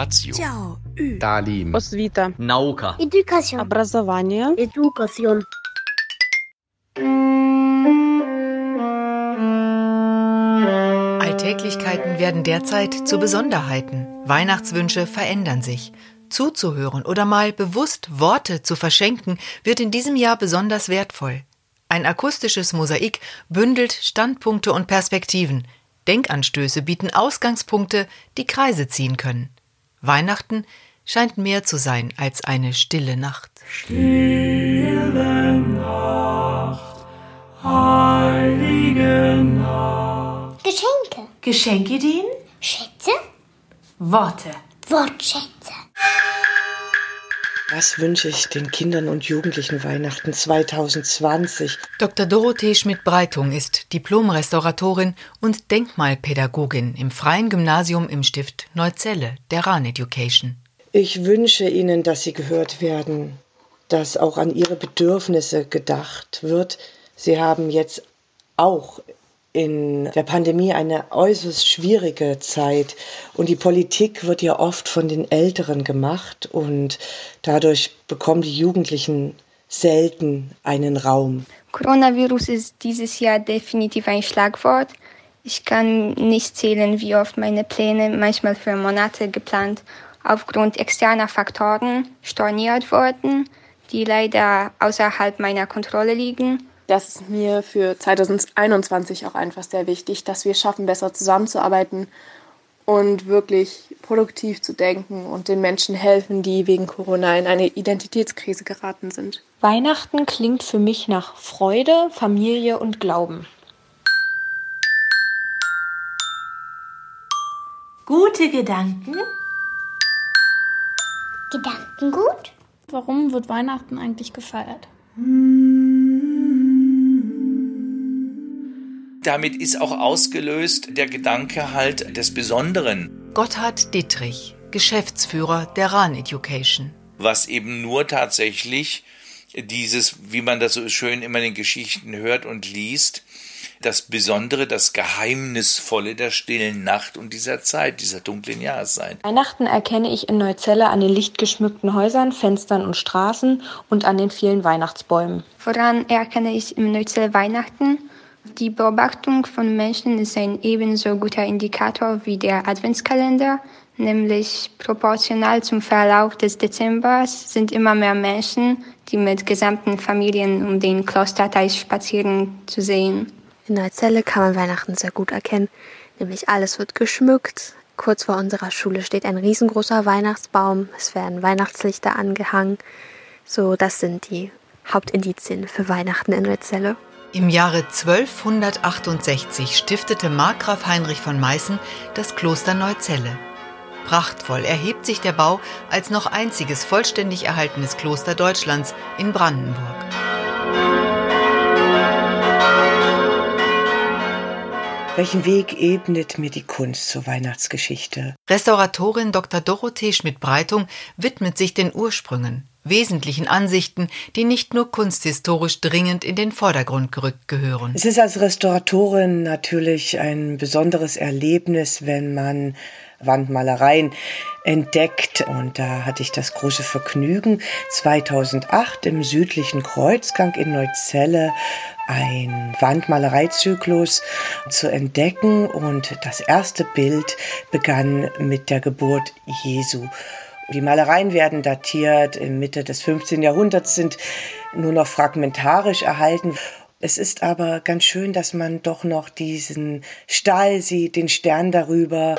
Educatio, 教育 Talim, Osvita. Nauka, Education. Образование. Education. Alltäglichkeiten werden derzeit zu Besonderheiten. Weihnachtswünsche verändern sich. Zuzuhören oder mal bewusst Worte zu verschenken, wird in diesem Jahr besonders wertvoll. Ein akustisches Mosaik bündelt Standpunkte und Perspektiven. Denkanstöße bieten Ausgangspunkte, die Kreise ziehen können. Weihnachten scheint mehr zu sein als eine stille Nacht. Stille Nacht, heilige Nacht. Geschenke. Geschenkeideen, Schätze. Worte. Wortschätze. Was wünsche ich den Kindern und Jugendlichen Weihnachten 2020? Dr. Dorothee Schmidt-Breitung ist Diplom-Restauratorin und Denkmalpädagogin im Freien Gymnasium im Stift Neuzelle, der Rahn Education. Ich wünsche ihnen, dass sie gehört werden, dass auch an ihre Bedürfnisse gedacht wird. Sie haben jetzt auch in der Pandemie eine äußerst schwierige Zeit und die Politik wird ja oft von den Älteren gemacht und dadurch bekommen die Jugendlichen selten einen Raum. Coronavirus ist dieses Jahr definitiv ein Schlagwort. Ich kann nicht zählen, wie oft meine Pläne, manchmal für Monate geplant, aufgrund externer Faktoren storniert wurden, die leider außerhalb meiner Kontrolle liegen. Das ist mir für 2021 auch einfach sehr wichtig, dass wir es schaffen, besser zusammenzuarbeiten und wirklich produktiv zu denken und den Menschen helfen, die wegen Corona in eine Identitätskrise geraten sind. Weihnachten klingt für mich nach Freude, Familie und Glauben. Gute Gedanken. Gedankengut. Warum wird Weihnachten eigentlich gefeiert? Damit ist auch ausgelöst der Gedanke halt des Besonderen. Gotthard Dittrich, Geschäftsführer der Rahn Education. Was eben nur tatsächlich dieses, wie man das so schön immer in den Geschichten hört und liest, das Besondere, das Geheimnisvolle der stillen Nacht und dieser Zeit, dieser dunklen Jahreszeit. Weihnachten erkenne ich in Neuzelle an den lichtgeschmückten Häusern, Fenstern und Straßen und an den vielen Weihnachtsbäumen. Woran erkenne ich im Neuzelle Weihnachten? Die Beobachtung von Menschen ist ein ebenso guter Indikator wie der Adventskalender, nämlich proportional zum Verlauf des Dezembers sind immer mehr Menschen, die mit gesamten Familien um den Klosterteich spazieren, zu sehen. In Neuzelle kann man Weihnachten sehr gut erkennen, nämlich alles wird geschmückt. Kurz vor unserer Schule steht ein riesengroßer Weihnachtsbaum, es werden Weihnachtslichter angehangen. So, das sind die Hauptindizien für Weihnachten in Neuzelle. Im Jahre 1268 stiftete Markgraf Heinrich von Meißen das Kloster Neuzelle. Prachtvoll erhebt sich der Bau als noch einziges vollständig erhaltenes Kloster Deutschlands in Brandenburg. Welchen Weg ebnet mir die Kunst zur Weihnachtsgeschichte? Restauratorin Dr. Dorothee Schmidt-Breitung widmet sich den Ursprüngen, wesentlichen Ansichten, die nicht nur kunsthistorisch dringend in den Vordergrund gerückt gehören. Es ist als Restauratorin natürlich ein besonderes Erlebnis, wenn man Wandmalereien entdeckt. Und da hatte ich das große Vergnügen, 2008 im südlichen Kreuzgang in Neuzelle ein Wandmalereizyklus zu entdecken. Und das erste Bild begann mit der Geburt Jesu. Die Malereien werden datiert in Mitte des 15. Jahrhunderts, sind nur noch fragmentarisch erhalten. Es ist aber ganz schön, dass man doch noch diesen Stall sieht, den Stern darüber.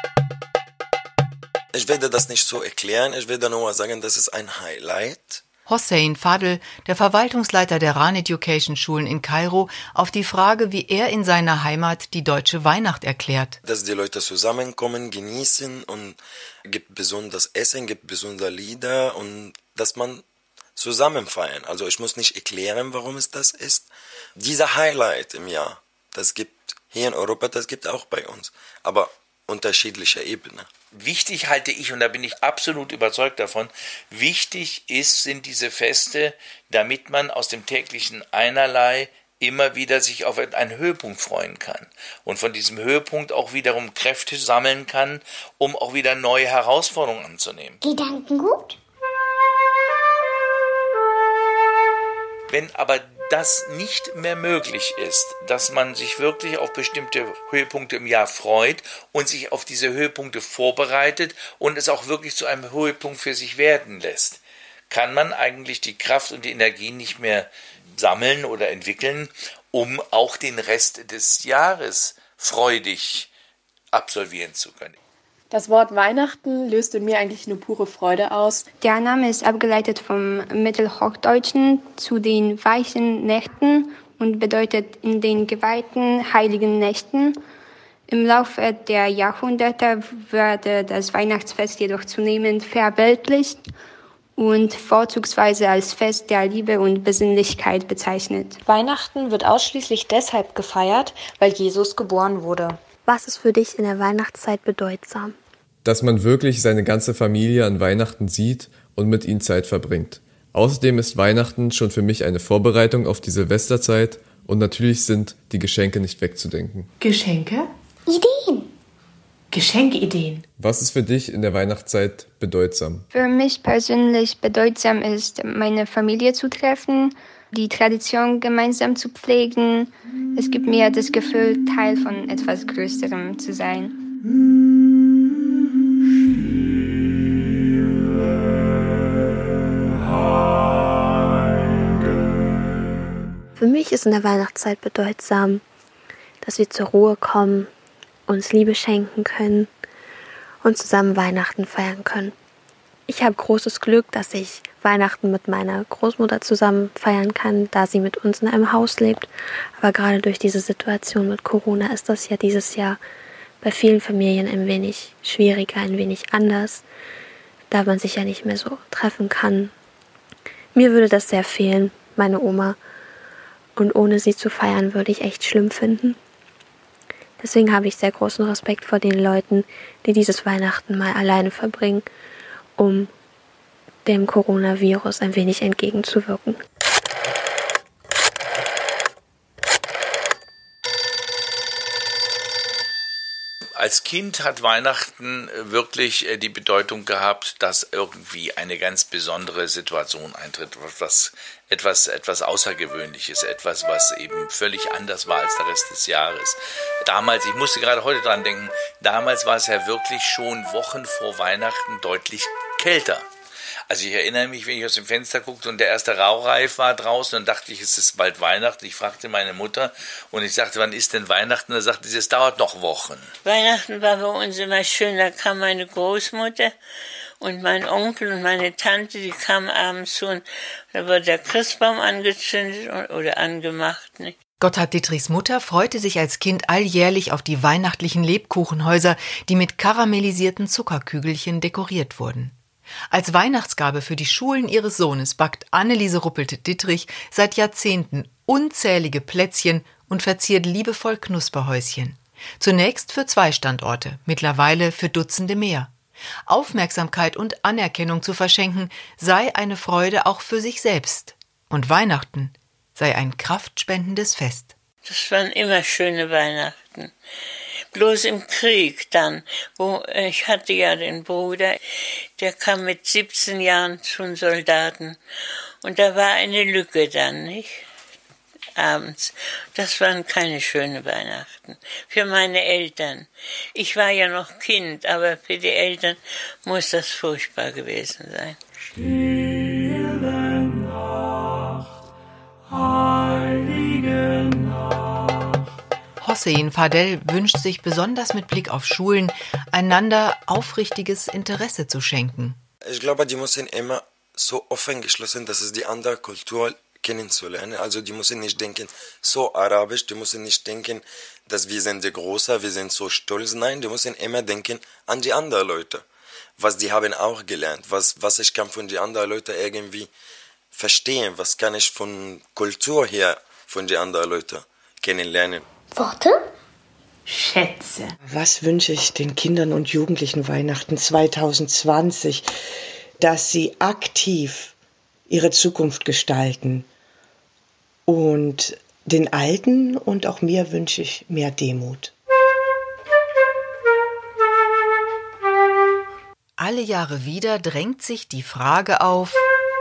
Ich werde das nicht so erklären, ich werde nur sagen, das ist ein Highlight. Hossein Fadl, der Verwaltungsleiter der Rahn Education Schulen in Kairo, auf die Frage, wie er in seiner Heimat die deutsche Weihnacht erklärt. Dass die Leute zusammenkommen, genießen und gibt besonders Essen, gibt besondere Lieder und dass man zusammen feiern. Also ich muss nicht erklären, warum es das ist. Dieser Highlight im Jahr, das gibt hier in Europa, das gibt auch bei uns, aber unterschiedlicher Ebene. Wichtig halte ich, und da bin ich absolut überzeugt davon, wichtig sind diese Feste, damit man aus dem täglichen Einerlei immer wieder sich auf einen Höhepunkt freuen kann und von diesem Höhepunkt auch wiederum Kräfte sammeln kann, um auch wieder neue Herausforderungen anzunehmen. Gedankengut? Wenn aber das nicht mehr möglich ist, dass man sich wirklich auf bestimmte Höhepunkte im Jahr freut und sich auf diese Höhepunkte vorbereitet und es auch wirklich zu einem Höhepunkt für sich werden lässt, kann man eigentlich die Kraft und die Energie nicht mehr sammeln oder entwickeln, um auch den Rest des Jahres freudig absolvieren zu können. Das Wort Weihnachten löst in mir eigentlich nur pure Freude aus. Der Name ist abgeleitet vom Mittelhochdeutschen zu den weichen Nächten und bedeutet in den geweihten heiligen Nächten. Im Laufe der Jahrhunderte wurde das Weihnachtsfest jedoch zunehmend verweltlicht und vorzugsweise als Fest der Liebe und Besinnlichkeit bezeichnet. Weihnachten wird ausschließlich deshalb gefeiert, weil Jesus geboren wurde. Was ist für dich in der Weihnachtszeit bedeutsam? Dass man wirklich seine ganze Familie an Weihnachten sieht und mit ihnen Zeit verbringt. Außerdem ist Weihnachten schon für mich eine Vorbereitung auf die Silvesterzeit und natürlich sind die Geschenke nicht wegzudenken. Geschenke? Ideen. Geschenkeideen. Was ist für dich in der Weihnachtszeit bedeutsam? Für mich persönlich bedeutsam ist, meine Familie zu treffen, die Tradition gemeinsam zu pflegen. Es gibt mir das Gefühl, Teil von etwas Größerem zu sein. Für mich ist in der Weihnachtszeit bedeutsam, dass wir zur Ruhe kommen, uns Liebe schenken können und zusammen Weihnachten feiern können. Ich habe großes Glück, dass ich Weihnachten mit meiner Großmutter zusammen feiern kann, da sie mit uns in einem Haus lebt. Aber gerade durch diese Situation mit Corona ist das ja dieses Jahr bei vielen Familien ein wenig schwieriger, ein wenig anders, da man sich ja nicht mehr so treffen kann. Mir würde das sehr fehlen, meine Oma. Und ohne sie zu feiern, würde ich echt schlimm finden. Deswegen habe ich sehr großen Respekt vor den Leuten, die dieses Weihnachten mal alleine verbringen, um dem Coronavirus ein wenig entgegenzuwirken. Als Kind hat Weihnachten wirklich die Bedeutung gehabt, dass irgendwie eine ganz besondere Situation eintritt, etwas Außergewöhnliches, etwas, was eben völlig anders war als der Rest des Jahres. Damals, ich musste gerade heute dran denken, damals war es ja wirklich schon Wochen vor Weihnachten deutlich kälter. Also ich erinnere mich, wenn ich aus dem Fenster guckte und der erste Rauchreif war draußen, dann dachte ich, es ist bald Weihnachten. Ich fragte meine Mutter und ich sagte, wann ist denn Weihnachten? Und da sagte sie, es dauert noch Wochen. Weihnachten war bei uns immer schön, da kam meine Großmutter und mein Onkel und meine Tante, die kamen abends zu und da wurde der Christbaum angezündet oder angemacht. Nicht? Gotthard Dittrichs Mutter freute sich als Kind alljährlich auf die weihnachtlichen Lebkuchenhäuser, die mit karamellisierten Zuckerkügelchen dekoriert wurden. Als Weihnachtsgabe für die Schulen ihres Sohnes backt Anneliese Ruppelt-Dittrich seit Jahrzehnten unzählige Plätzchen und verziert liebevoll Knusperhäuschen. Zunächst für 2 Standorte, mittlerweile für Dutzende mehr. Aufmerksamkeit und Anerkennung zu verschenken sei eine Freude auch für sich selbst. Und Weihnachten sei ein kraftspendendes Fest. Das waren immer schöne Weihnachten. Bloß im Krieg dann, wo ich hatte ja den Bruder, der kam mit 17 Jahren zu den Soldaten und da war eine Lücke dann, nicht? Abends. Das waren keine schönen Weihnachten. Für meine Eltern. Ich war ja noch Kind, aber für die Eltern muss das furchtbar gewesen sein. Stille Nacht, heilige Nacht. Hossein Fadel wünscht sich besonders mit Blick auf Schulen, einander aufrichtiges Interesse zu schenken. Ich glaube, die müssen immer so offen geschlossen, dass es die andere Kultur kennenzulernen. Also die müssen nicht denken, so arabisch, die müssen nicht denken, dass wir sind die Große, wir sind so stolz. Nein, die müssen immer denken an die anderen Leute. Was die haben auch gelernt, was ich kann von den anderen Leuten irgendwie verstehen, was kann ich von Kultur her von den anderen Leuten kennenlernen. Worte? Schätze. Was wünsche ich den Kindern und Jugendlichen Weihnachten 2020? Dass sie aktiv ihre Zukunft gestalten und Den Alten und auch mir wünsche ich mehr Demut. Alle Jahre wieder drängt sich die Frage auf: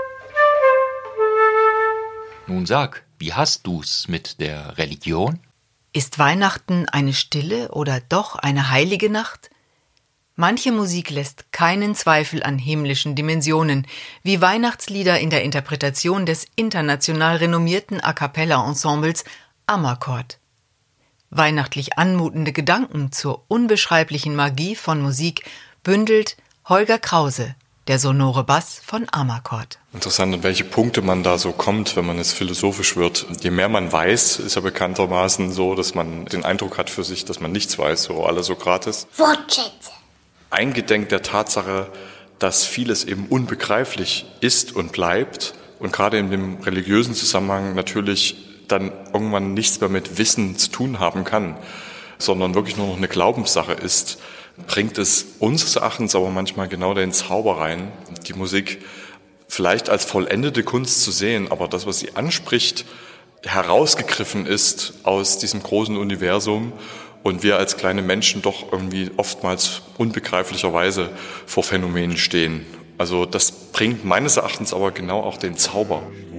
Nun sag, wie hast du's mit der Religion? Ist Weihnachten eine stille oder doch eine heilige Nacht? Manche Musik lässt keinen Zweifel an himmlischen Dimensionen, wie Weihnachtslieder in der Interpretation des international renommierten A-cappella-Ensembles Amarcord. Weihnachtlich anmutende Gedanken zur unbeschreiblichen Magie von Musik bündelt Holger Krause, der sonore Bass von Amarcord. Interessant, an welche Punkte man da so kommt, wenn man es philosophisch wird. Je mehr man weiß, ist ja bekanntermaßen so, dass man den Eindruck hat für sich, dass man nichts weiß, so à la Sokrates. Wortschätze. Eingedenk der Tatsache, dass vieles eben unbegreiflich ist und bleibt und gerade in dem religiösen Zusammenhang natürlich dann irgendwann nichts mehr mit Wissen zu tun haben kann, sondern wirklich nur noch eine Glaubenssache ist, bringt es unseres Erachtens aber manchmal genau den Zauber rein, die Musik vielleicht als vollendete Kunst zu sehen, aber das, was sie anspricht, herausgegriffen ist aus diesem großen Universum und wir als kleine Menschen doch irgendwie oftmals unbegreiflicherweise vor Phänomenen stehen. Also das bringt meines Erachtens aber genau auch den Zauber.